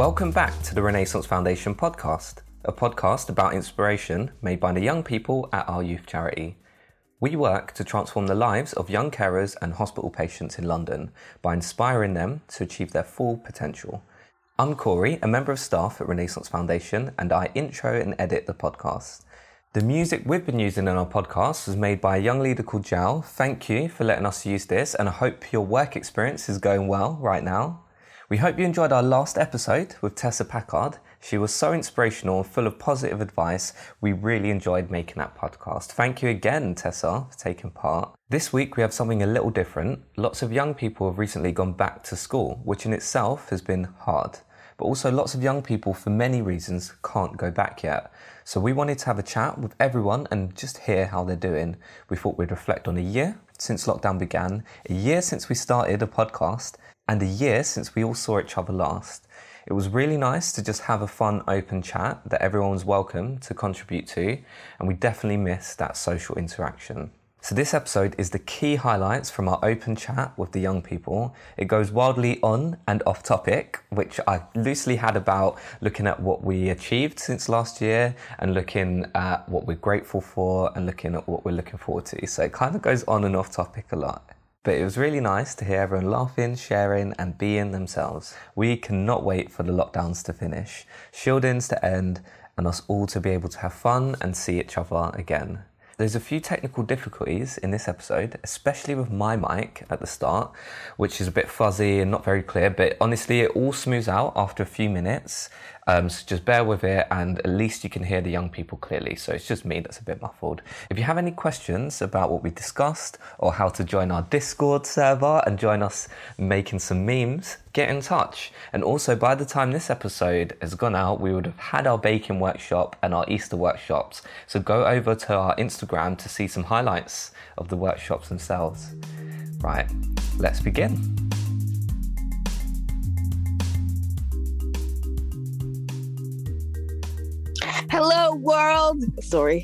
Welcome back to the Renaissance Foundation podcast, a podcast about inspiration made by the young people at our youth charity. We work to transform the lives of young carers and hospital patients in London by inspiring them to achieve their full potential. I'm Corey, a member of staff at Renaissance Foundation, and I intro and edit the podcast. The music we've been using in our podcast was made by a young leader called Jal. Thank you for letting us use this, and I hope your work experience is going well right now. We hope you enjoyed our last episode with Tessa Packard. She was so inspirational and full of positive advice. We really enjoyed making that podcast. Thank you again, Tessa, for taking part. This week we have something a little different. Lots of young people have recently gone back to school, which in itself has been hard. But also lots of young people, for many reasons, can't go back yet. So we wanted to have a chat with everyone and just hear how they're doing. We thought we'd reflect on a year since lockdown began, a year since we started a podcast, and a year since we all saw each other last. It was really nice to just have a fun, open chat that everyone was welcome to contribute to, and we definitely missed that social interaction. So this episode is the key highlights from our open chat with the young people. It goes wildly on and off topic, which I loosely had about looking at what we achieved since last year and looking at what we're grateful for and looking at what we're looking forward to. So it kind of goes on and off topic a lot. But it was really nice to hear everyone laughing, sharing and being themselves. We cannot wait for the lockdowns to finish, shieldings to end, and us all to be able to have fun and see each other again. There's a few technical difficulties in this episode, especially with my mic at the start, which is a bit fuzzy and not very clear, but honestly it all smooths out after a few minutes. So just bear with it, and at least you can hear the young people clearly. So it's just me that's a bit muffled. If you have any questions about what we discussed or how to join our Discord server and join us making some memes, get in touch. And also, by the time this episode has gone out, we would have had our baking workshop and our Easter workshops. So go over to our Instagram to see some highlights of the workshops themselves. Right, let's begin. Hello, world. Sorry.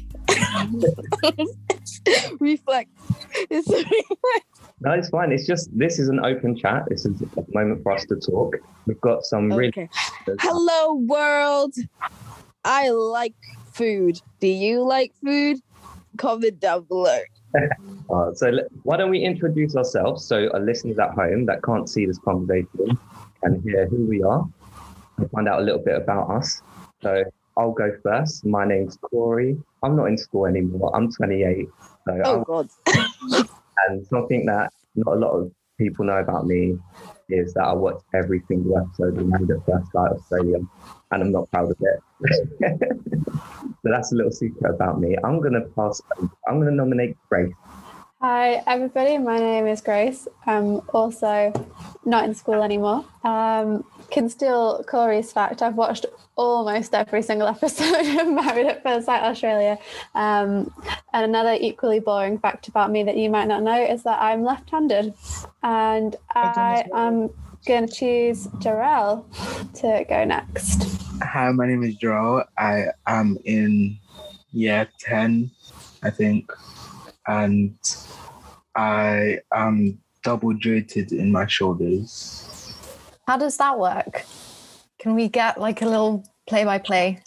Reflect. No, it's fine. It's just, this is an open chat. This is a moment for us to talk. We've got some really... Hello, world. I like food. Do you like food? Comment down below. So why don't we introduce ourselves so our listeners at home that can't see this conversation can hear who we are and find out a little bit about us. So I'll go first. My name's Corey. I'm not in school anymore. I'm 28. So God. And something that not a lot of people know about me is that I watch every single episode of Made at First Sight Australia, and I'm not proud of it. So that's a little secret about me. I'm going to nominate Grace. Hi everybody, my name is Grace. I'm also not in school anymore. Can steal Corey's fact. I've watched almost every single episode of Married at First Sight Australia. And another equally boring fact about me that you might not know is that I'm left-handed. And I am going to choose Jarrell to go next. Hi, my name is Jarrell. I am in year 10, I think. And I am double jointed in my shoulders. How does that work? Can we get like a little play-by-play?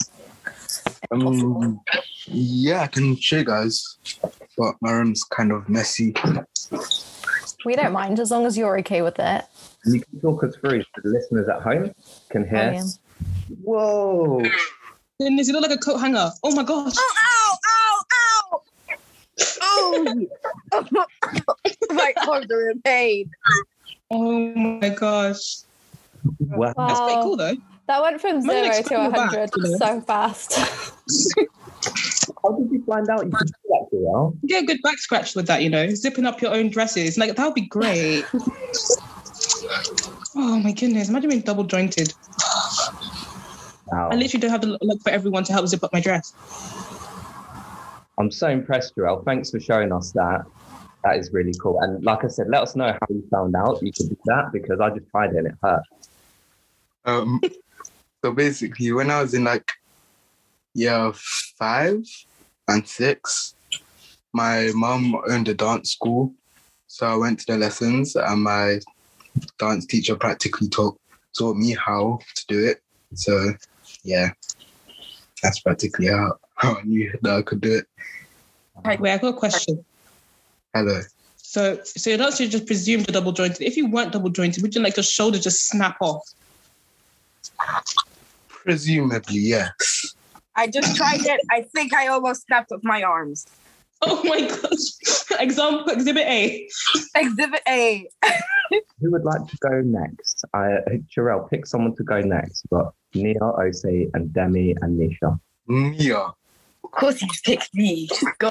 Yeah, I can show you guys, but my room's kind of messy. We don't mind as long as you're okay with it. You can talk us through so the listeners at home can hear. Oh, yeah. Whoa! Goodness, you look like a coat hanger. Oh my gosh. Ow, ow, ow, ow. Oh. My arms are in pain. Oh my gosh. Wow. That's pretty cool though. That went from Mine 0 looks to 100 so fast. How did you find out you could do that, Jarrell? You get a good back scratch with that, zipping up your own dresses. Like, that would be great. Oh my goodness. Imagine being double jointed. Wow. I literally don't have to look for everyone to help zip up my dress. I'm so impressed, Jarrell. Thanks for showing us that. That is really cool. And like I said, let us know how you found out you could do that, because I just tried it and it hurt. So basically, when I was in like year 5 and 6, my mum owned a dance school. So I went to the lessons and my dance teacher practically taught me how to do it. So, yeah, that's practically how I knew that I could do it. Wait, I got a question. Hello. So you're not just presumed you're double jointed. If you weren't double jointed, would you like your shoulder just snap off? Presumably, yes. I just tried it. I think I almost snapped off my arms. Oh my gosh. Exhibit A. Exhibit A. Who would like to go next? Jarrell, pick someone to go next. We've got Nia, Ose, and Demi, and Nisha. Nia. Of course you picked me. Go.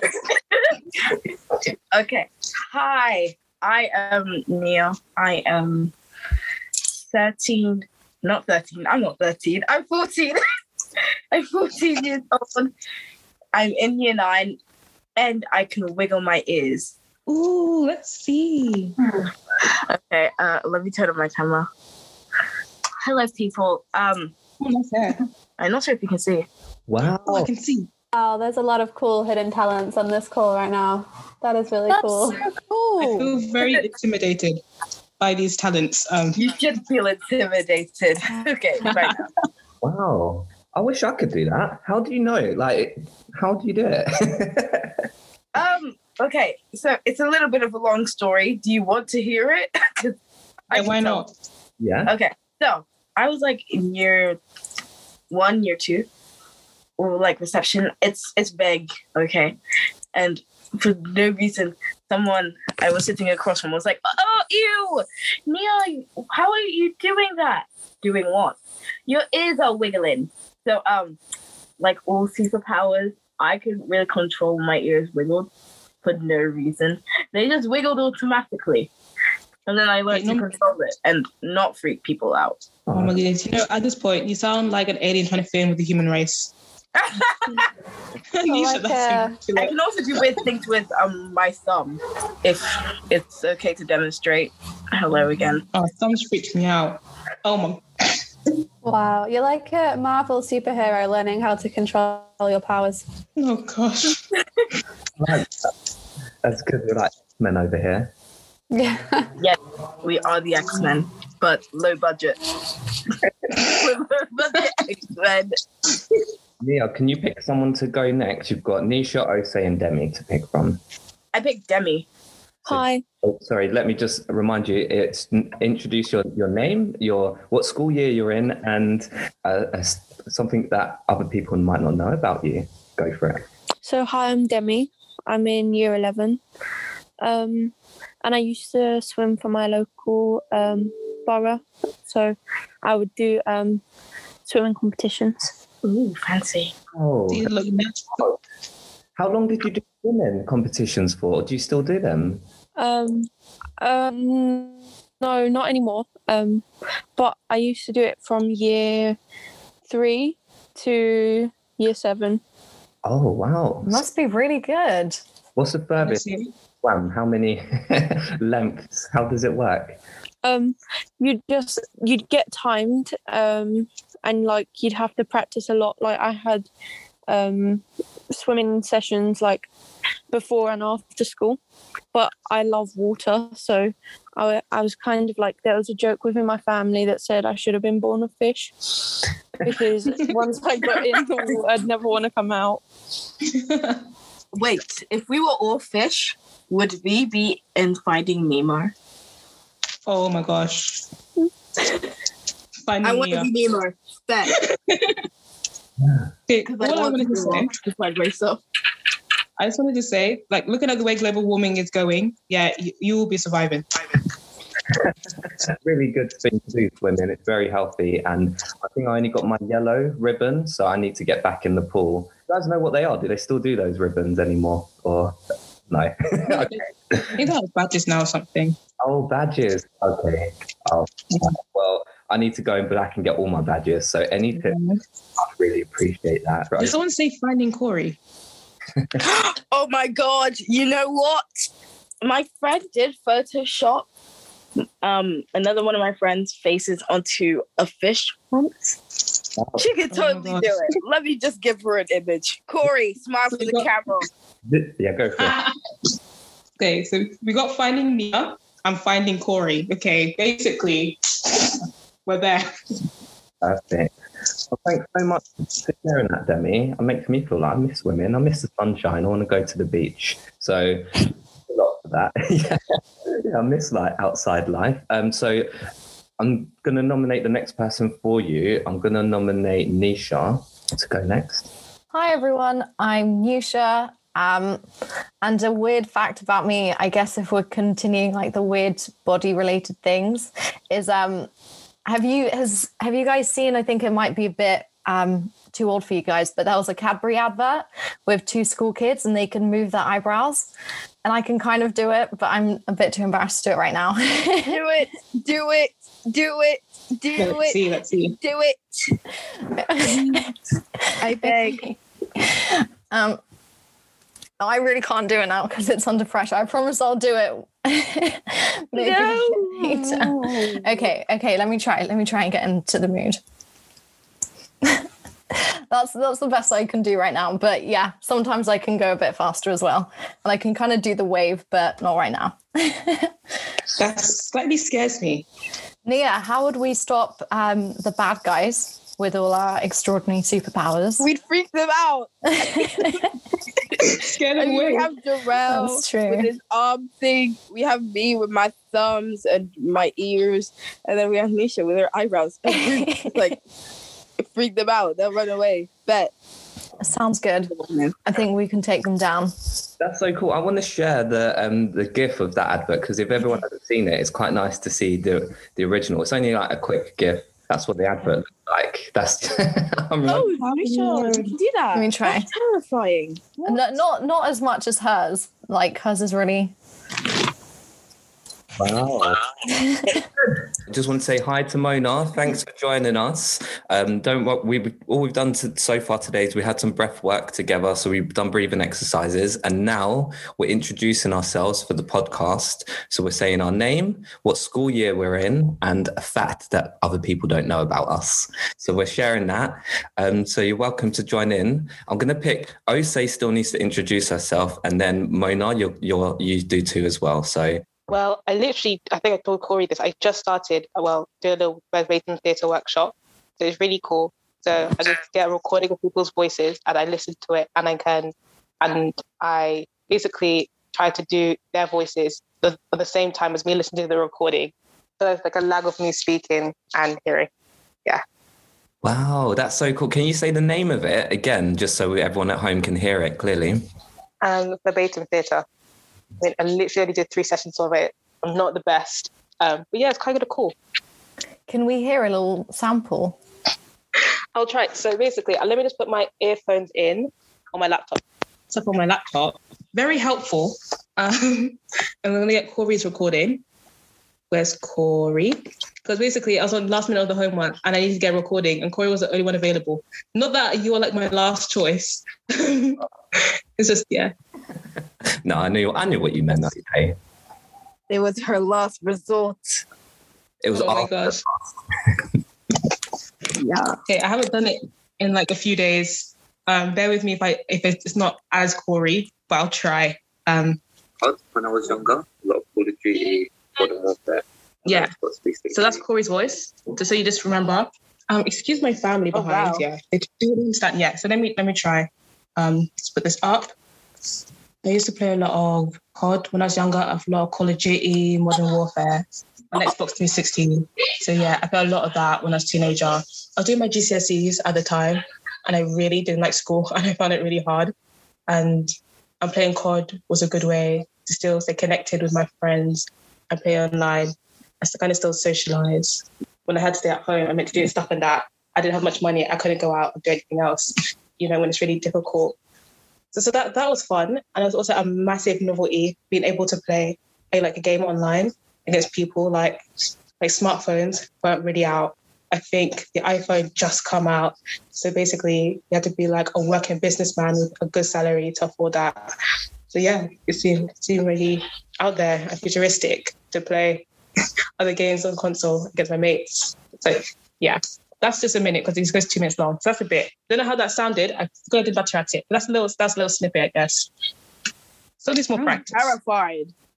Okay. Hi, I am Nia. I am 13. Not 13. I'm not 13. I'm 14. I'm 14 years old. I'm in year 9 and I can wiggle my ears. Ooh, let's see. Okay, let me turn on my camera. Hello, people. Oh, nice hair. I'm not sure if you can see. Wow. Oh, I can see. Wow, there's a lot of cool hidden talents on this call right now. That is really cool. So I cool. feel very intimidated by these talents. You should feel intimidated. Okay, right now. Wow. I wish I could do that. How do you know? Like, how do you do it? Okay, so it's a little bit of a long story. Do you want to hear it? 'Cause I Yeah, can why tell. not? Yeah. Okay, so I was like in year 1, year 2, or like reception. It's vague, okay? And for no reason, someone I was sitting across from was like, "Oh, ew, Nia, how are you doing that? Doing what? Your ears are wiggling." So, like all superpowers, I could really control my ears wiggled for no reason. They just wiggled automatically. And then I learned to control it and not freak people out. Oh my goodness. You know, at this point, you sound like an alien trying to fit in with the human race. Nisha, that's I can also do weird things with my thumb, if it's okay to demonstrate. Hello again. Oh, thumbs freaked me out. Oh my. Wow, you're like a Marvel superhero learning how to control your powers. Oh gosh. That's good. We're like men over here. Yeah. Yes, we are the X-Men, but low budget. Low budget X-Men. Nia, can you pick someone to go next? You've got Nisha, Ose, and Demi to pick from. I picked Demi. Hi. Oh, sorry. Let me just remind you. It's introduce your name, what school year you're in, and something that other people might not know about you. Go for it. So, hi, I'm Demi. I'm in year 11. And I used to swim for my local borough. So, I would do swimming competitions. Ooh, fancy. Oh, You look natural. how long did you do swimming competitions for? Do you still do them? No, not anymore. But I used to do it from year 3 to year 7. Oh, wow. Must be really good. What's the furthest swam? How many lengths? How does it work? You'd get timed, and like you'd have to practice a lot. Like I had swimming sessions like before and after school, but I love water, so I was kind of like, there was a joke within my family that said I should have been born a fish, because once I got in the water, I'd never want to come out. Wait, if we were all fish, would we be in Finding Nemo? Oh my gosh. I want to be Nemo. Bet. Okay, Because what I wanted to say, to find myself. I just wanted to say, like, looking at the way global warming is going, yeah, you will be surviving. Really good thing to do swimming. It's very healthy, and I think I only got my yellow ribbon, so I need to get back in the pool. You guys know what they are? Do they still do those ribbons anymore, or no? Okay. I think they have badges now or something. Oh, badges. Okay. Oh, well, I need to go back and get all my badges. So any tips, I really appreciate that. Did someone say Finding Corey? Oh my god! You know what? My friend did Photoshop another one of my friends' faces onto a fish once. Wow. She could totally do it. Let me just give her an image. Corey, smile for the camera. Yeah, go for it. Okay, so we got Finding Nia and Finding Corey. Okay, basically, we're there. Perfect. Well, thanks so much for sharing that, Demi. It makes me feel like I miss women. I miss the sunshine. I want to go to the beach. So a lot for that. yeah, I miss like outside life. So I'm going to nominate the next person for you. I'm going to nominate Nisha to go next. Hi, everyone. I'm Nisha. And a weird fact about me, I guess if we're continuing like the weird body related things, is have you guys seen, I think it might be a bit too old for you guys, but there was a Cadbury advert with two school kids and they can move their eyebrows, and I can kind of do it, but I'm a bit too embarrassed to do it right now. Do it. Let's see. Do it. I beg. I really can't do it now because it's under pressure. I promise I'll do it. No. Okay. Let me try and get into the mood. That's the best I can do right now. But yeah, sometimes I can go a bit faster as well. And I can kind of do the wave, but not right now. That slightly scares me. Nia, how would we stop the bad guys with all our extraordinary superpowers? We'd freak them out. Scare them away. We have Jarrell That's true. with his arm thing. We have me with my thumbs and my ears. And then we have Nisha with her eyebrows. It's like, freak them out. They'll run away. Bet. Sounds good. I think we can take them down. That's so cool. I want to share the GIF of that advert because if everyone hasn't seen it, it's quite nice to see the original. It's only like a quick GIF. That's what the advert looks like. That's Nisha, you can do that. Let me try. That's terrifying. Not as much as hers. Like hers is really. Wow. I just want to say hi to Mona. Thanks for joining us. All we've done so far today is we had some breath work together. So we've done breathing exercises, and now we're introducing ourselves for the podcast. So we're saying our name, what school year we're in, and a fact that other people don't know about us. So we're sharing that. So you're welcome to join in. I'm going to pick Osei still needs to introduce herself, and then Mona, you do too as well. So. Well, I think I told Corey this. I just started, doing a little verbatim theatre workshop. So it's really cool. So I just get a recording of people's voices and I listen to it and I basically try to do their voices at the same time as me listening to the recording. So there's like a lag of me speaking and hearing. Yeah. Wow, that's so cool. Can you say the name of it again, just so everyone at home can hear it clearly? Verbatim theatre. I mean, I literally only did 3 sessions of it. I'm not the best. But yeah, it's kind of cool. Can we hear a little sample? I'll try. So basically, let me just put my earphones in on my laptop. Stuff on my laptop. Very helpful. And I'm going to get Corey's recording. Where's Corey? Because basically, I was on last minute of the homework and I needed to get a recording and Corey was the only one available. Not that you were like my last choice. It's just, yeah. No, I knew what you meant. Okay. It was her last resort. It was. Oh my gosh. Yeah. Okay, I haven't done it in like a few days. Bear with me if it's not as Corey, but I'll try. When I was younger, a lot of Call of Duty, Modern Warfare. Yeah. So that's Corey's voice. So you just remember. Excuse my family behind. Wow. Yeah, they don't understand yet. So let me try. Let's put this up. I used to play a lot of COD when I was younger. I've a lot of Call of Duty, Modern Warfare, on Xbox 360. So yeah, I played a lot of that when I was a teenager. I was doing my GCSEs at the time, and I really didn't like school, and I found it really hard. And playing COD was a good way to still stay connected with my friends and play online. I kind of still socialize. When I had to stay at home, I meant to do stuff and that. I didn't have much money. I couldn't go out and do anything else, when it's really difficult. So that was fun. And it was also a massive novelty being able to play like a game online against people. Like smartphones weren't really out. I think the iPhone just come out. So basically you had to be like a working businessman with a good salary to afford that. So yeah, it seemed really out there and futuristic to play other games on console against my mates. So yeah. That's just a minute because it goes 2 minutes long. So that's a bit. Don't know how that sounded. I'm going to do better at it. But that's a little snippet, I guess. So this more practice. Terrified.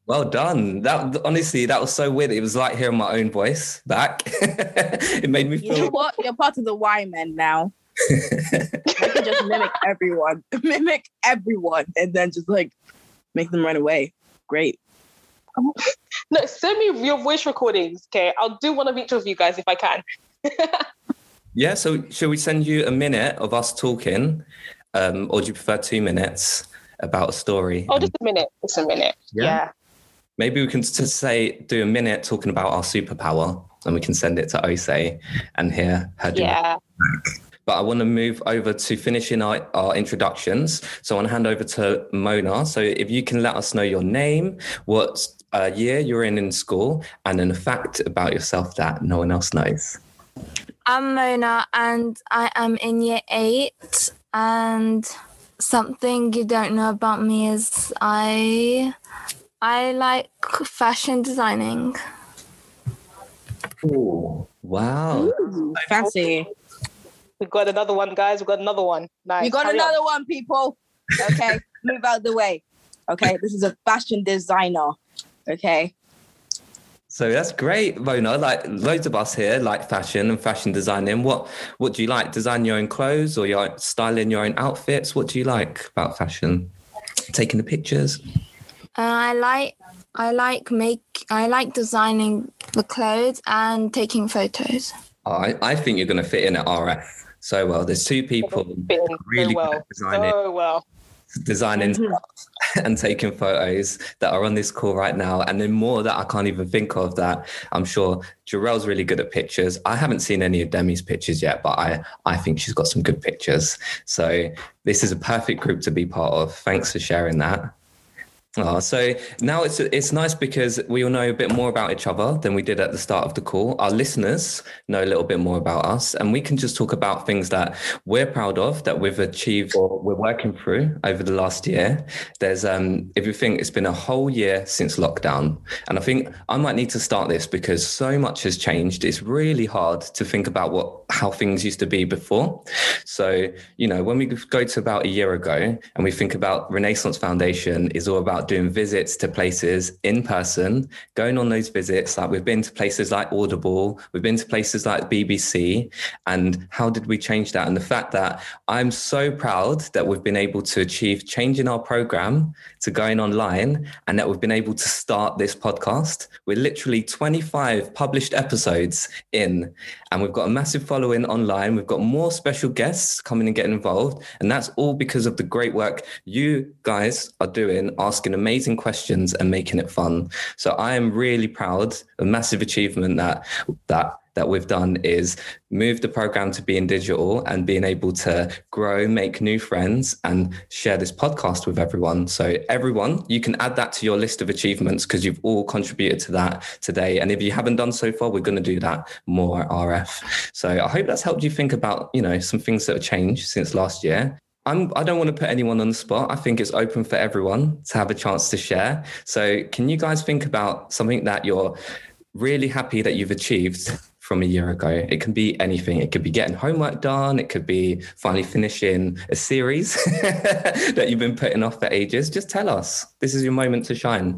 Well done. That honestly, that was so weird. It was like hearing my own voice back. It made me You know feel. what? You're part of the Y men now. You can just mimic everyone, and then just like make them run away. Great. No, send me your voice recordings, okay? I'll do one of each of you guys if I can. Yeah. So, should we send you a minute of us talking, or do you prefer 2 minutes about a story? Oh, just a minute. Just a minute. Yeah. Maybe we can just do a minute talking about our superpower, and we can send it to Ose and hear her do it. But I want to move over to finishing our introductions. So I want to hand over to Mona. So if you can let us know your name, what year you're in school, and then a fact about yourself that no one else knows. I'm Mona and I am in year 8, and something you don't know about me is I like fashion designing. Oh, wow. Ooh, fancy. We've got another one, guys. We've got another one. Nice. We got another one, people. Okay, move out the way. Okay, this is a fashion designer. Okay. So that's great, Mona. Like loads of us here like fashion and fashion designing. What do you like? Design your own clothes or you're styling your own outfits? What do you like about fashion? Taking the pictures? I like designing the clothes and taking photos. I think you're going to fit in at RF so well. There's 2 people really good at designing stuff and taking photos that are on this call right now, and then more that I can't even think of that I'm sure Jarell's really good at pictures. I haven't seen any of Demi's pictures yet, but I think she's got some good pictures. So this is a perfect group to be part of. Thanks for sharing that. So now it's nice because we all know a bit more about each other than we did at the start of the call. Our listeners know a little bit more about us, and we can just talk about things that we're proud of, that we've achieved or we're working through over the last year. There's, if you think it's been a whole year since lockdown, and I think I might need to start this because so much has changed. It's really hard to think about how things used to be before. So, when we go to about a year ago and we think about Renaissance Foundation is all about doing visits to places in person, going on those visits. Like we've been to places like Audible, we've been to places like BBC, and how did we change that? And the fact that I'm so proud that we've been able to achieve changing our program to going online, and that we've been able to start this podcast. We're literally 25 published episodes in, and we've got a massive following online. We've got more special guests coming and getting involved, and that's all because of the great work you guys are doing, asking amazing questions and making it fun. So I am really proud. A massive achievement that we've done is move the program to being digital and being able to grow, make new friends, and share this podcast with everyone. So everyone, you can add that to your list of achievements because you've all contributed to that today. And if you haven't done so far, we're going to do that more at RF. So I hope that's helped you think about, some things that have changed since last year. I don't want to put anyone on the spot. I think it's open for everyone to have a chance to share. So can you guys think about something that you're really happy that you've achieved from a year ago? It can be anything. It could be getting homework done. It could be finally finishing a series that you've been putting off for ages. Just tell us. This is your moment to shine.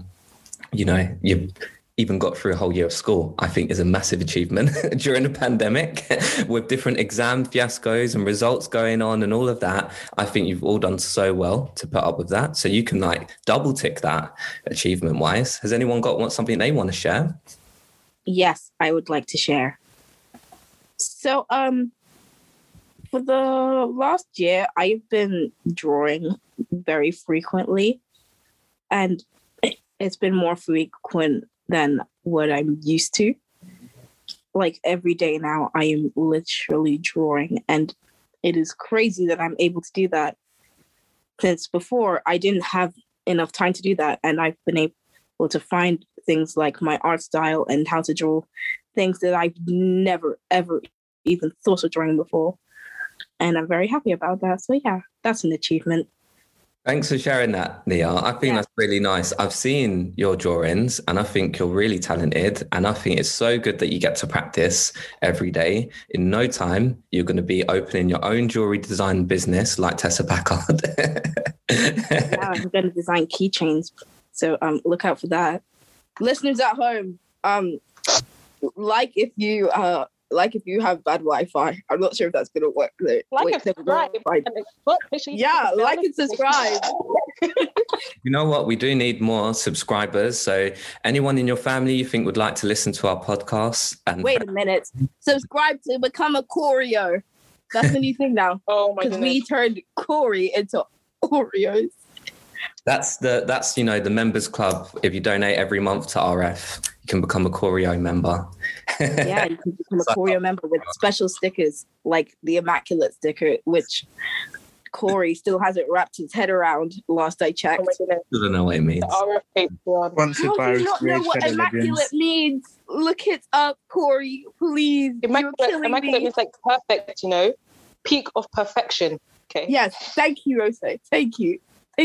You've even got through a whole year of school, I think is a massive achievement during a pandemic with different exam fiascos and results going on and all of that. I think you've all done so well to put up with that. So you can double tick that achievement wise. Has anyone got something they want to share? Yes, I would like to share. So, for the last year, I've been drawing very frequently, and it's been more frequent than what I'm used to. Like every day now, I am literally drawing, and it is crazy that I'm able to do that. Since before, I didn't have enough time to do that, and I've been able to find things like my art style and how to draw things that I've never, ever even thought of drawing before. And I'm very happy about that. So yeah, that's an achievement. Thanks for sharing that, Nia. I think that's really nice. I've seen your drawings and I think you're really talented. And I think it's so good that you get to practice every day. In no time, you're going to be opening your own jewelry design business like Tessa Packard. Yeah, I'm going to design keychains So look out for that. Listeners at home, like if you have bad Wi-Fi. I'm not sure if that's gonna work. Like and subscribe. Yeah, like and subscribe. You know what? We do need more subscribers. So anyone in your family you think would like to listen to our podcast, and wait a minute, subscribe to become a Coreo. That's the new thing now. Oh my Because goodness. we turned Corey into Oreos. that's the members club. If you donate every month to RF, you can become a Coreo member. Yeah, you can become a Coreo member with special stickers like the Immaculate sticker, which Corey still hasn't wrapped his head around. Last I checked. Oh my goodness. I don't know what it means. The RF Patreon. Sponsored How by do you not know Restoration what Immaculate Elegance. means? Look it up, Corey, please. You're killing Immaculate me. means like perfect, peak of perfection. Okay. Yes, thank you, Rose. Thank you.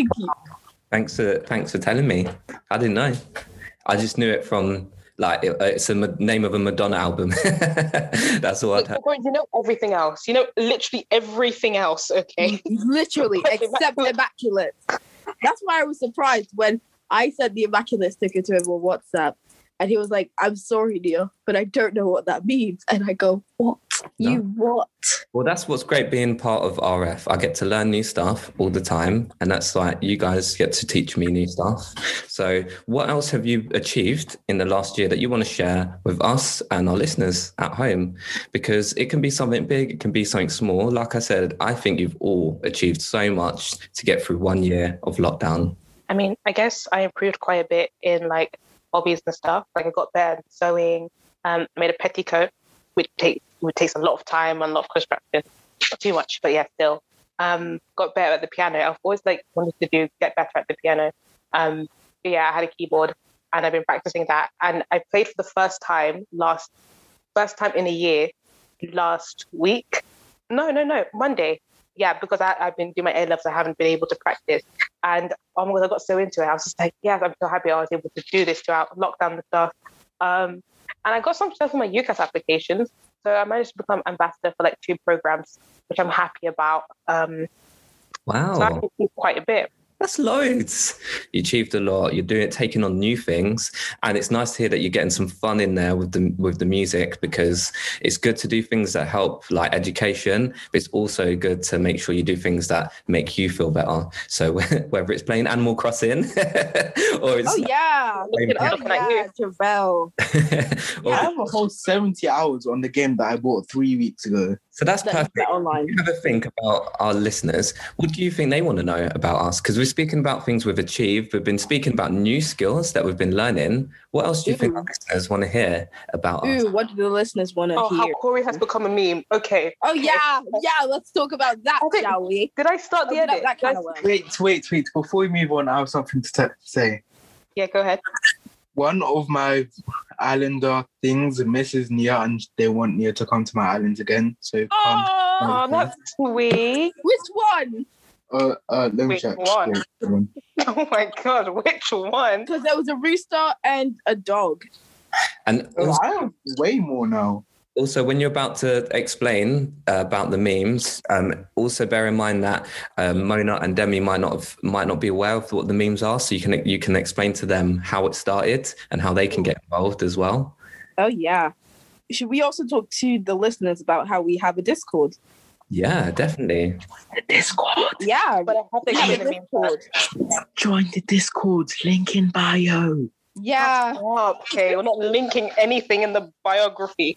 Thanks for telling me. I didn't know. I just knew it from it's the name of a Madonna album. That's all I'd heard. Corey, you know everything else. You know literally everything else. Okay. Literally, except Immaculate. That's why I was surprised when I sent the Immaculate sticker to him on WhatsApp. And he was like, I'm sorry, dear, but I don't know what that means. And I go, what? No. You what? Well, that's what's great being part of RF. I get to learn new stuff all the time. And that's like, you guys get to teach me new stuff. So what else have you achieved in the last year that you want to share with us and our listeners at home? Because it can be something big, it can be something small. Like I said, I think you've all achieved so much to get through 1 year of lockdown. I mean, I guess I improved quite a bit in like hobbies and stuff. Like I got better at sewing. I made a petticoat, which takes a lot of time and a lot of construction. Not too much, but yeah, still. Got better at the piano. I've always wanted to get better at the piano. But yeah, I had a keyboard and I've been practicing that. And I played for the first time in a year last week. No, Monday. Yeah, because I've been doing my A-levels, I haven't been able to practice. And oh my God, I got so into it. I was just like, yes, I'm so happy I was able to do this throughout lockdown and stuff. And I got some stuff for my UCAS applications. So I managed to become ambassador for 2 programs, which I'm happy about. Wow. So I achieved quite a bit. That's loads. You achieved a lot. You're taking on new things, and it's nice to hear that you're getting some fun in there with the music, because it's good to do things that help education, but it's also good to make sure you do things that make you feel better. So whether it's playing Animal Crossing or it's Javel. I have a whole 70 hours on the game that I bought 3 weeks ago. So that's perfect. Online. Have a think about our listeners. What do you think they want to know about us? Because we're speaking about things we've achieved. We've been speaking about new skills that we've been learning. What else do you think our listeners want to hear about us? What do the listeners want to hear? How Corey has become a meme. Okay. Oh, yeah. Let's talk about that, shall we? Did I start the edit? That kind of way. Wait. Before we move on, I have something to say. Yeah, go ahead. One of my Islander things misses Nia, and they want Nia to come to my island again. So Oh, that's sweet. Which one? Let me Which check. one? Wait. Oh my God, which one? Because there was a rooster and a dog. And I have way more now. also, when you're about to explain about the memes, also bear in mind that Mona and Demi might not be aware of what the memes are, so you can explain to them how it started and how they can get involved as well. Oh yeah. Should we also talk to the listeners about how we have a Discord? Yeah, definitely. The Discord. Yeah, But I have to explain the meme first. Join the Discord. Link in bio. Yeah. Oh, okay, we're not linking anything in the biography.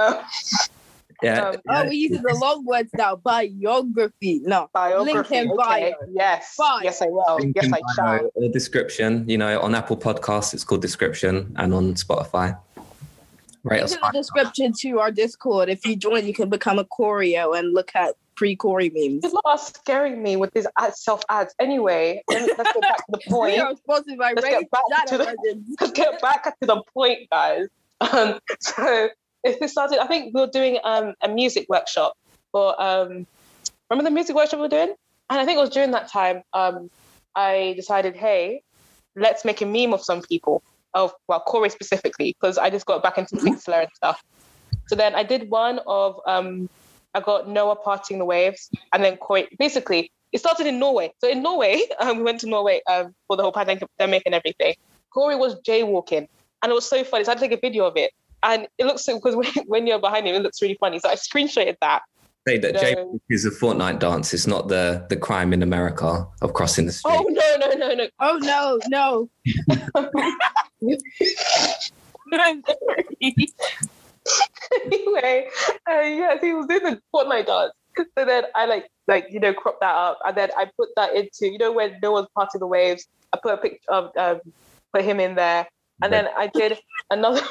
Yeah. We're using the long words now. Biography. No. Biography. Link in Okay. bio. Yes. Bio. Yes, I will. Link Yes, in I shall. bio or description. On Apple Podcasts, it's called Description, and on Spotify. Right. Link in the description to our Discord. If you join, you can become a Coreo and look at pre-Corey memes. You lot are scaring me with these self-ads. Anyway, let's get back to the point. We are sponsored by Let's Raid get back to Shadow the- Legends. Let's get back to the point, guys. So if this started, I think we were doing a music workshop. For remember the music workshop we were doing? And I think it was during that time I decided, hey, let's make a meme of some people. Corey specifically, because I just got back into Pixlr and stuff. So then I did one of I got Noah parting the waves, and then Corey. Basically, it started in Norway. So in Norway, we went to Norway for the whole pandemic and everything. Corey was jaywalking, and it was so funny. So I had to take a video of it, and it looks so, because when you're behind him, it looks really funny. So I screenshotted that. Say that jaywalk is a Fortnite dance. It's not the crime in America of crossing the street. Oh no! Oh no! Anyway, yes, he was doing the Fortnite dance. So then I crop that up, and then I put that into, when no one's parting the waves. I put a picture of put him in there, and then I did another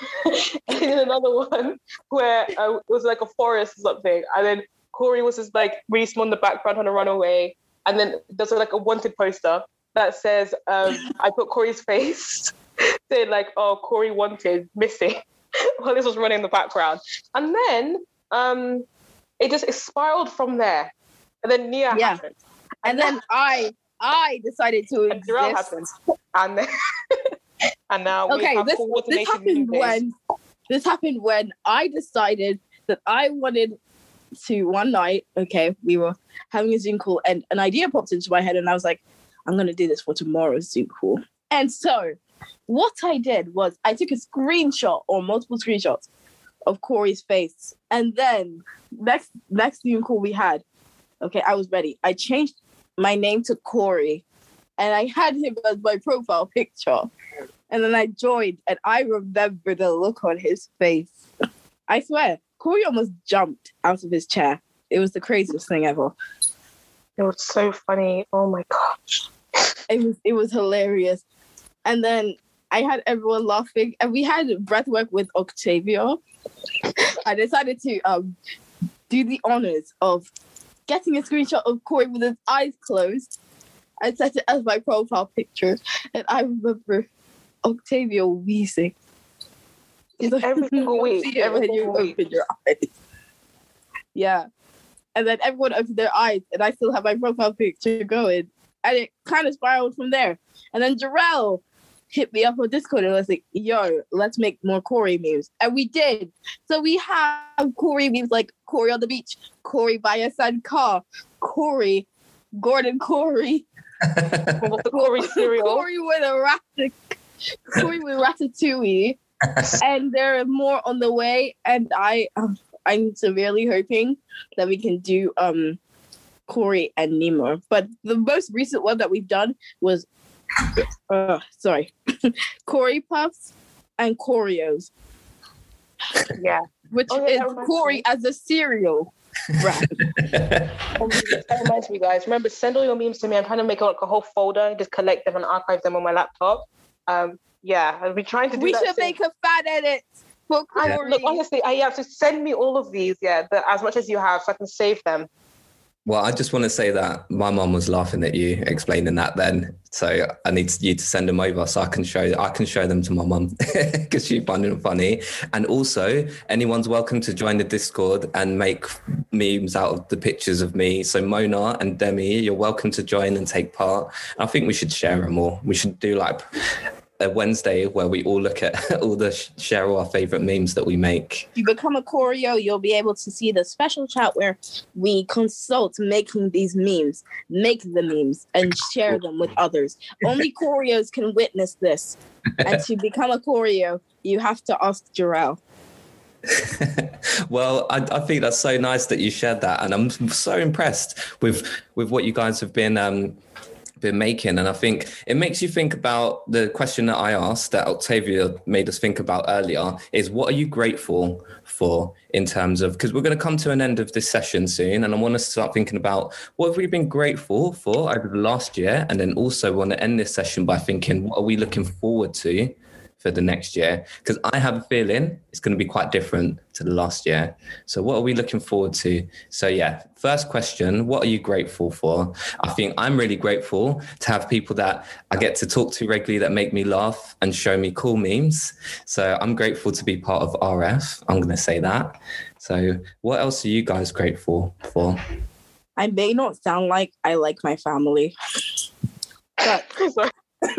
one where it was like a forest or something, and then Corey was just like really small in the background trying to run away, and then there's like a wanted poster that says I put Corey's face saying like, "Oh, Corey wanted, missing," while this was running in the background, and then it spiraled from there, and then Nia happened, and then I decided to exist. Jarrell happened, and then and now we have coordination. This happened when I decided that I wanted to one night. Okay, we were having a Zoom call, and an idea popped into my head, and I was like, I'm going to do this for tomorrow's Zoom call. And so what I did was I took a screenshot or multiple screenshots of Corey's face. And then next Zoom call we had, okay, I was ready. I changed my name to Corey, and I had him as my profile picture. And then I joined, and I remember the look on his face. I swear, Corey almost jumped out of his chair. It was the craziest thing ever. It was so funny. Oh my gosh. It was hilarious. And then I had everyone laughing, and we had breathwork with Octavia. I decided to do the honors of getting a screenshot of Corey with his eyes closed. I set it as my profile picture, and I remember Octavia wheezing. Every single week. Every single week. Open your eyes. Yeah. And then everyone opened their eyes, and I still have my profile picture going. And it kind of spiraled from there. And then Jarrell hit me up on Discord and was like, yo, let's make more Corey memes. And we did. So we have Corey memes like Corey on the beach, Corey by a sun car, Corey, Gordon Corey. Corey cereal. Corey with Ratatouille. And there are more on the way. And I'm severely hoping that we can do Corey and Nemo. But the most recent one that we've done was Corey Puffs and Coreos. Yeah. Which is Corey as a cereal brand. That reminds me, guys. Remember, send all your memes to me. I'm trying to make like a whole folder and just collect them and archive them on my laptop. Yeah, I'll be trying to do that. We should make a fan edit for Corey. Look, honestly, I have to send me all of these, as much as you have, so I can save them. Well, I just want to say that my mum was laughing at you explaining that then. So I need you to send them over so I can show them to my mum because she found them funny. And also, anyone's welcome to join the Discord and make memes out of the pictures of me. So Mona and Demi, you're welcome to join and take part. I think we should share them all. We should do like a Wednesday where we all look at share all our favorite memes that we make. If you become a Coreo, you'll be able to see the special chat where we consult making these memes, make the memes, and share them with others. Only Coreos can witness this. And to become a Coreo, you have to ask Jarrell. Well, I think that's so nice that you shared that, and I'm so impressed with what you guys have been making. And I think it makes you think about the question that I asked that Octavia made us think about earlier is, what are you grateful for in terms of, because we're going to come to an end of this session soon, and I want to start thinking about what have we been grateful for over the last year, and then also want to end this session by thinking, what are we looking forward to for the next year? Because I have a feeling it's going to be quite different to the last year. So what are we looking forward to? So yeah, first question, what are you grateful for? I think I'm really grateful to have people that I get to talk to regularly that make me laugh and show me cool memes. So I'm grateful to be part of RF. I'm going to say that. So what else are you guys grateful for? I may not sound like I like my family, but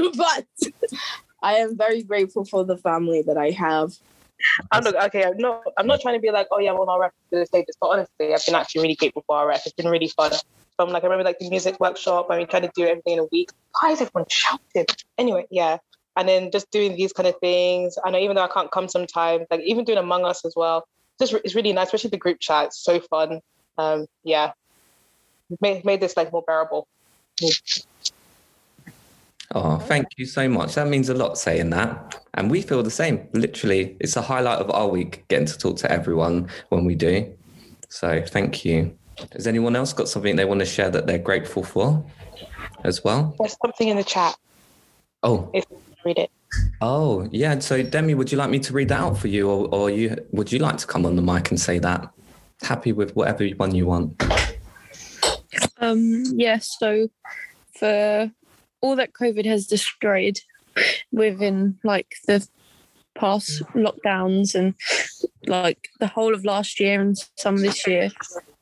I am very grateful for the family that I have. I'm not trying to be like, oh yeah, I'm on RF for the status, but honestly, I've been actually really grateful for RF. It's been really fun. from like, I remember like the music workshop when we tried to do everything in a week. Why is everyone shouting? Anyway, yeah. And then just doing these kind of things. I know even though I can't come sometimes, like even doing Among Us as well, it's really nice, especially the group chat. It's so fun. Yeah. Made this like more bearable. Oh, thank you so much. That means a lot saying that. And we feel the same. Literally, it's a highlight of our week, getting to talk to everyone when we do. So thank you. Has anyone else got something they want to share that they're grateful for as well? There's something in the chat. Oh. If you read it. Oh, yeah. So Demi, would you like me to read that out for you, or would you like to come on the mic and say that? Happy with whatever one you want. Yes, so for all that COVID has destroyed within like the past lockdowns and like the whole of last year and some of this year,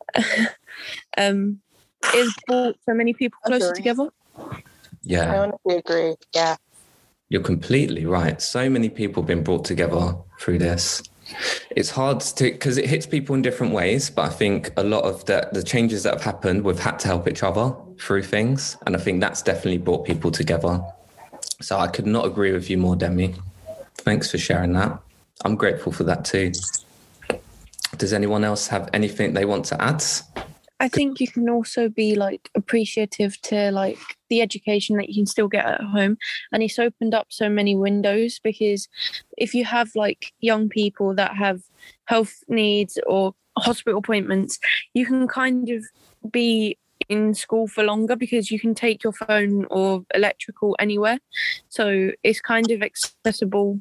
it's brought so many people closer together. Yeah. I honestly agree. Yeah. You're completely right. So many people have been brought together through this. It's hard to, because it hits people in different ways, but I think a lot of the changes that have happened, we've had to help each other through things. And I think that's definitely brought people together. So I could not agree with you more, Demi. Thanks for sharing that. I'm grateful for that too. Does anyone else have anything they want to add? I think you can also be like appreciative to like the education that you can still get at home. And it's opened up so many windows, because if you have like young people that have health needs or hospital appointments, you can kind of be in school for longer because you can take your phone or electrical anywhere. So it's kind of accessible.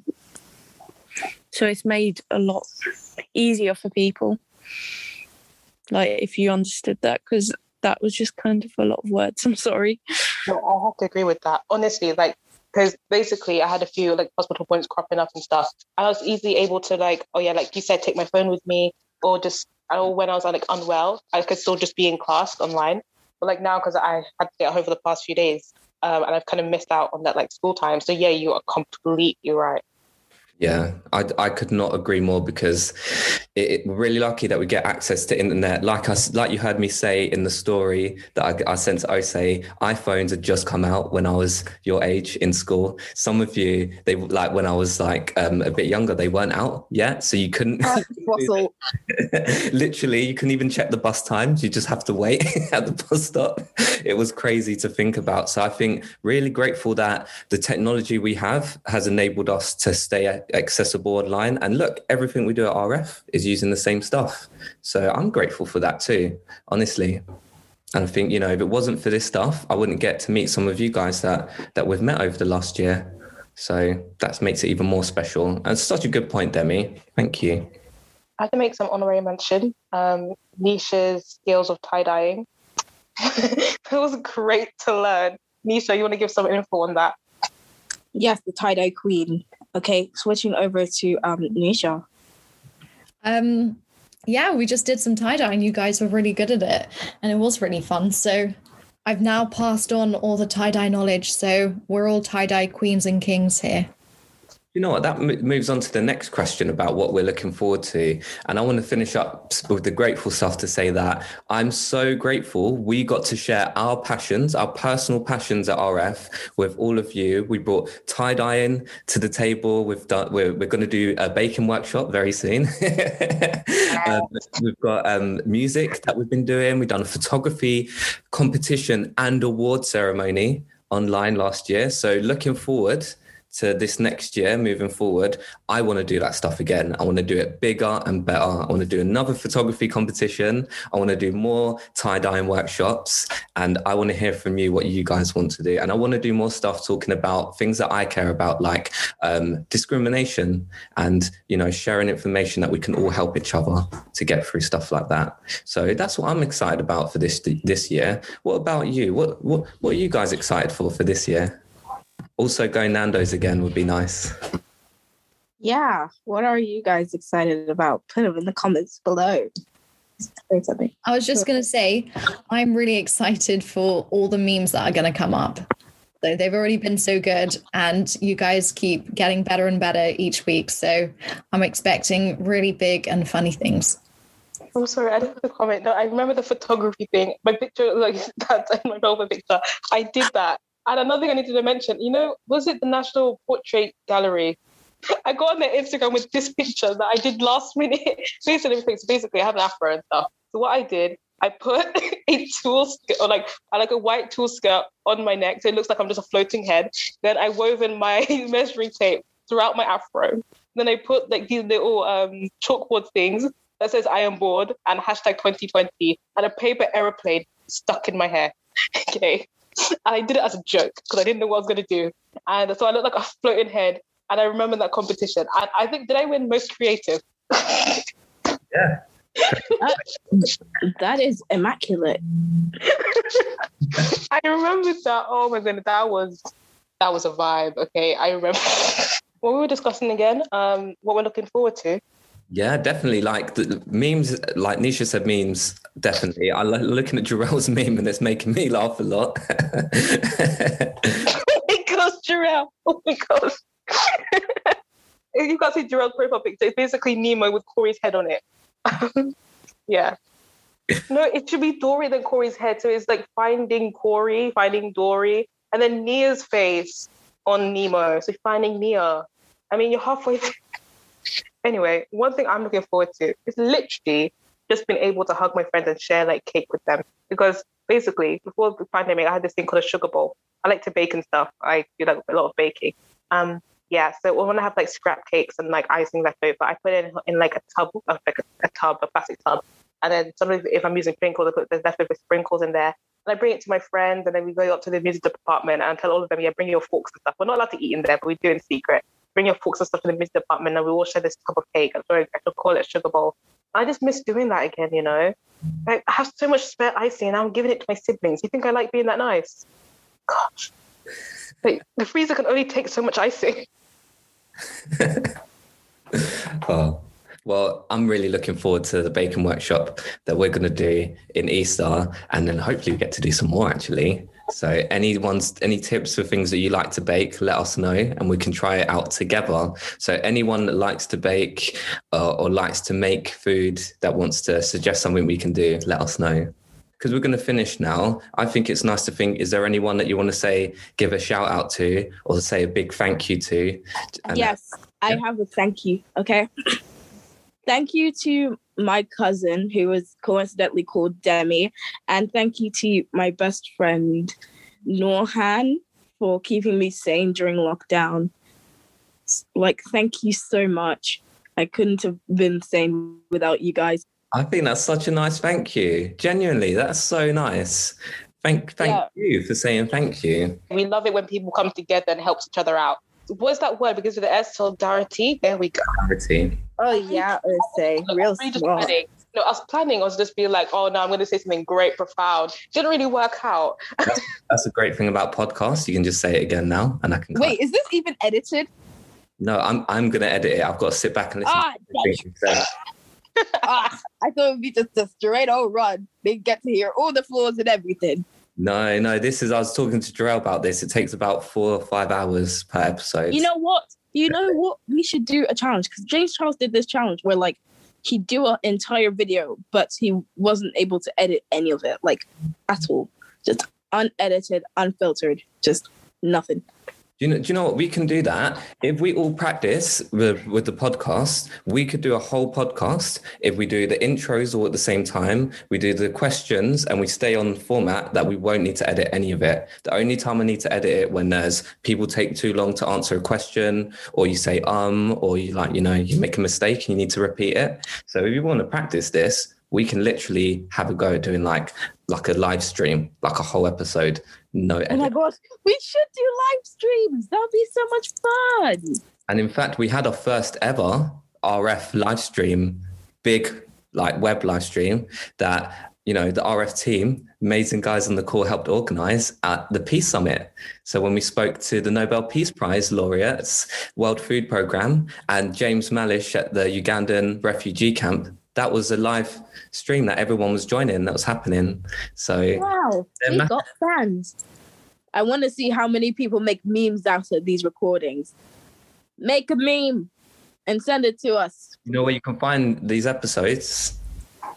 So it's made a lot easier for people. Like, if you understood that, because that was just kind of a lot of words. I'm sorry. No, I have to agree with that. Honestly, like, because basically I had a few like hospital appointments cropping up and stuff. I was easily able to like, oh yeah, like you said, take my phone with me, or just, or when I was like unwell, I could still just be in class online. But like now, because I had to stay at home for the past few days, and I've kind of missed out on that like school time. So yeah, you are completely right. Yeah, I could not agree more, because we're really lucky that we get access to internet. Like you heard me say in the story that I sent to Osei, iPhones had just come out when I was your age in school. Some of you, they like when I was like a bit younger, they weren't out yet, so you couldn't. Literally, you couldn't even check the bus times. You just have to wait at the bus stop. It was crazy to think about. So I think really grateful that the technology we have has enabled us to stay accessible online. And look, everything we do at RF is using the same stuff. So I'm grateful for that too, honestly. And I think, you know, if it wasn't for this stuff, I wouldn't get to meet some of you guys that we've met over the last year. So that makes it even more special. And it's such a good point, Demi. Thank you. I have to make some honorary mention. Nisha's skills of tie-dyeing. It was great to learn. Nisha, you want to give some info on that? Yes, the tie-dye queen. Okay, switching over to Nisha. Yeah, we just did some tie-dye and you guys were really good at it. And it was really fun. So I've now passed on all the tie-dye knowledge. So we're all tie-dye queens and kings here. You know what, that moves on to the next question about what we're looking forward to. And I want to finish up with the grateful stuff to say that I'm so grateful we got to share our passions, our personal passions at RF with all of you. We brought tie-dyeing to the table. We're going to do a baking workshop very soon. We've got music that we've been doing. We've done a photography competition and award ceremony online last year. So looking forward to this next year, moving forward, I want to do that stuff again. I want to do it bigger and better. I want to do another photography competition. I want to do more tie-dyeing workshops. And I want to hear from you what you guys want to do. And I want to do more stuff talking about things that I care about, like discrimination and, you know, sharing information that we can all help each other to get through stuff like that. So that's what I'm excited about for this year. What about you? What are you guys excited for this year? Also, going Nando's again would be nice. Yeah. What are you guys excited about? Put them in the comments below. Say something. I was just going to say, I'm really excited for all the memes that are going to come up. So they've already been so good and you guys keep getting better and better each week. So I'm expecting really big and funny things. I'm sorry, I didn't have to comment. No, I remember the photography thing. My picture, like that's in my profile picture. I did that. And another thing I needed to mention, was it the National Portrait Gallery? I got on their Instagram with this picture that I did last minute. Basically, I have an afro and stuff. So what I did, I put a tulle skirt, or like a white tulle skirt on my neck, so it looks like I'm just a floating head. Then I wove in my measuring tape throughout my afro. Then I put like these little chalkboard things that says "I am bored" and #2020 and a paper aeroplane stuck in my hair. Okay, and I did it as a joke because I didn't know what I was gonna do, and so I looked like a floating head. And I remember that competition. And I think, did I win most creative? Yeah. That is immaculate. I remember that. Oh my goodness, that was a vibe. Okay, I remember. What we were discussing again, what we're looking forward to. Yeah, definitely. Like the memes, like Nisha said, memes, definitely. I like looking at Jarrell's meme and it's making me laugh a lot. Oh my gosh, Jarrell. Oh my gosh. You can't see Jarrell's profile picture. It's basically Nemo with Corey's head on it. Yeah. No, it should be Dory than Corey's head. So it's like finding Corey, finding Dory, and then Nia's face on Nemo. So finding Nia. I mean, you're halfway through. Anyway, one thing I'm looking forward to is literally just being able to hug my friends and share like cake with them. Because basically, before the pandemic, I had this thing called a sugar bowl. I like to bake and stuff. I do like a lot of baking. Yeah, so when I have like scrap cakes and like icing left over, I put it in like a tub, a plastic tub. And then sometimes if I'm using sprinkles, I put the leftover sprinkles in there. And I bring it to my friends, and then we go up to the music department and tell all of them, yeah, bring your forks and stuff. We're not allowed to eat in there, but we do in secret. Bring your forks and stuff to the music department, and we all share this cup of cake. I should call it sugar bowl. I just miss doing that again, Like, I have so much spare icing, and I'm giving it to my siblings. You think I like being that nice? Gosh. Like, the freezer can only take so much icing. Oh, well, I'm really looking forward to the baking workshop that we're going to do in Easter, and then hopefully we get to do some more actually. So any tips for things that you like to bake, let us know and we can try it out together. So anyone that likes to bake or likes to make food that wants to suggest something we can do, let us know. Because we're going to finish now. I think it's nice to think, is there anyone that you want to say, give a shout out to or say a big thank you to? Yes, I have a thank you. Okay. Thank you to my cousin, who was coincidentally called Demi. And thank you to my best friend, Norhan, for keeping me sane during lockdown. Like, thank you so much. I couldn't have been sane without you guys. I think that's such a nice thank you. Genuinely, that's so nice. Thank you for saying thank you. We love it when people come together and help each other out. What's that word? Because of the S, solidarity. There we go. Solidarity. Oh yeah, I would say real smart. No, I was planning. I was just being like, oh no, I'm going to say something great, profound. Didn't really work out. That's a great thing about podcasts. You can just say it again now, and I can. Wait, is this even edited? No, I'm going to edit it. I've got to sit back and listen. I thought it would be just a straight old run. They get to hear all the flaws and everything. No. I was talking to Jarrell about this. It takes about 4 or 5 hours per episode. You know what? We should do a challenge, because James Charles did this challenge where like he'd do an entire video, but he wasn't able to edit any of it, like at all. Just unedited, unfiltered, just nothing. Do you know what? We can do that. If we all practice with the podcast, we could do a whole podcast. If we do the intros all at the same time, we do the questions and we stay on format that we won't need to edit any of it. The only time I need to edit it when there's people take too long to answer a question, or you say, or you make a mistake and you need to repeat it. So if you want to practice this, we can literally have a go at doing like a live stream, like a whole episode. No edit. Oh my God, we should do live streams. That'll be so much fun. And in fact, we had our first ever RF live stream, big like web live stream that, the RF team, amazing guys on the call, helped organize at the Peace Summit. So when we spoke to the Nobel Peace Prize laureates, World Food Programme, and James Malish at the Ugandan refugee camp, that was a live stream that everyone was joining, that was happening. So wow, we got fans. I want to see how many people make memes out of these recordings. Make a meme and send it to us. You know where you can find these episodes?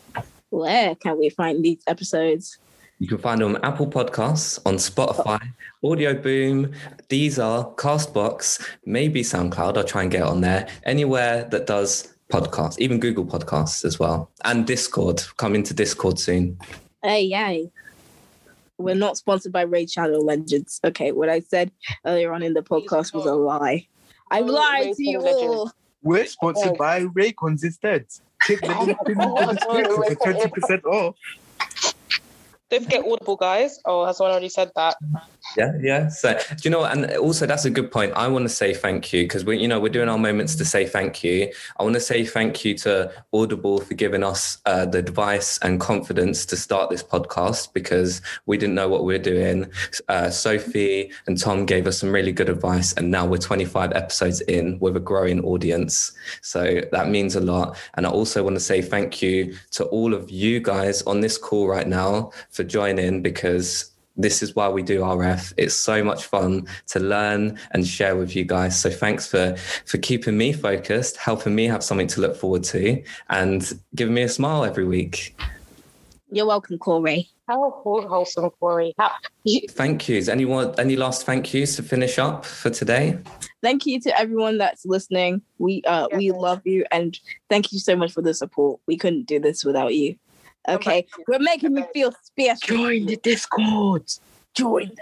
Where can we find these episodes? You can find them on Apple Podcasts, on Spotify, Audio Boom, Deezer, Castbox, maybe SoundCloud. I'll try and get it on there. Anywhere that does podcasts, even Google Podcasts as well. And Discord. Coming to Discord soon. Hey. We're not sponsored by Raid Shadow Legends. Okay, what I said earlier on in the podcast was a lie. I lied to you all. We're sponsored by Raycons instead. Click the link in the description for 20% off. Don't forget Audible, guys. Oh, has someone already said that? Yeah. So, do you know, and also that's a good point. I want to say thank you because we're doing our moments to say thank you. I want to say thank you to Audible for giving us the advice and confidence to start this podcast because we didn't know what we were doing. Sophie and Tom gave us some really good advice, and now we're 25 episodes in with a growing audience. So that means a lot. And I also want to say thank you to all of you guys on this call right now for joining, because this is why we do RF. It's so much fun to learn and share with you guys. So thanks for keeping me focused, helping me have something to look forward to, and giving me a smile every week. You're welcome, Corey. How wholesome, Corey. Thank yous. Any last thank yous to finish up for today? Thank you to everyone that's listening. We love you, and thank you so much for the support. We couldn't do this without you. Okay, we're making me feel special. Join the Discord. Join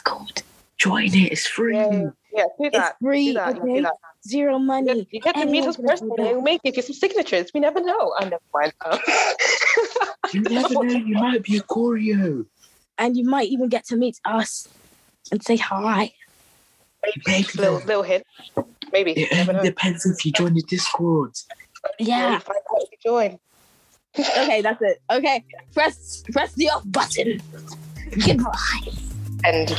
it. It's free. Yeah, do that. It's free. Do that. Okay? Zero money. You get to meet us personally. We'll make you some signatures. We never know. I never mind. You never know. You might be a choreo. And you might even get to meet us and say hi. Maybe. Little hint. Maybe. It depends if you join the Discord. Yeah. Find out if you join. Okay, that's it. Okay, press the off button. Goodbye. And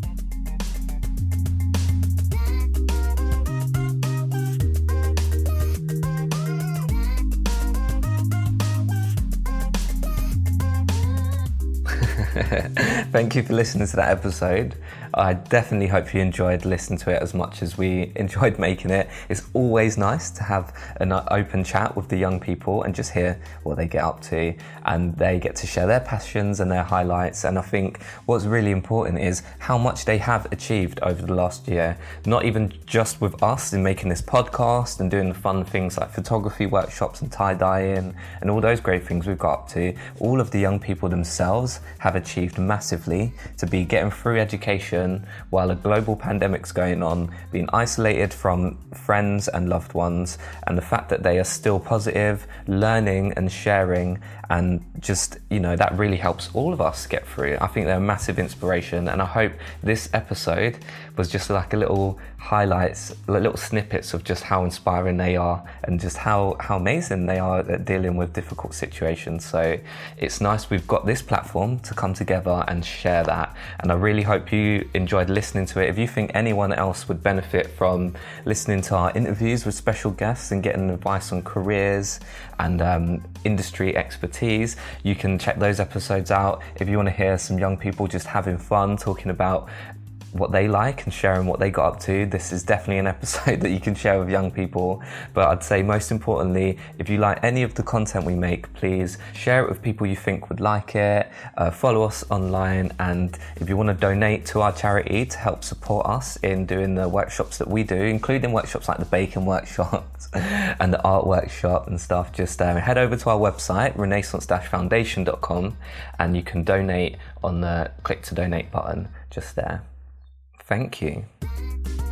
Thank you for listening to that episode. I definitely hope you enjoyed listening to it as much as we enjoyed making it. It's always nice to have an open chat with the young people and just hear what they get up to, and they get to share their passions and their highlights. And I think what's really important is how much they have achieved over the last year, not even just with us in making this podcast and doing the fun things like photography workshops and tie-dyeing and all those great things we've got up to. All of the young people themselves have achieved massively to be getting through education while a global pandemic's going on, being isolated from friends and loved ones, and the fact that they are still positive, learning and sharing, and just, that really helps all of us get through. I think they're a massive inspiration, and I hope this episode was just like a little highlights, little snippets of just how inspiring they are and just how amazing they are at dealing with difficult situations. So it's nice we've got this platform to come together and share that, and I really hope you enjoyed listening to it. If you think anyone else would benefit from listening to our interviews with special guests and getting advice on careers and industry expertise, you can check those episodes out. If you want to hear some young people just having fun, talking about what they like and sharing what they got up to, this is definitely an episode that you can share with young people. But I'd say most importantly, if you like any of the content we make, please share it with people you think would like it, follow us online, and if you want to donate to our charity to help support us in doing the workshops that we do, including workshops like the baking workshops and the art workshop and stuff, just head over to our website, renaissance-foundation.com, and you can donate on the click to donate button just there. Thank you.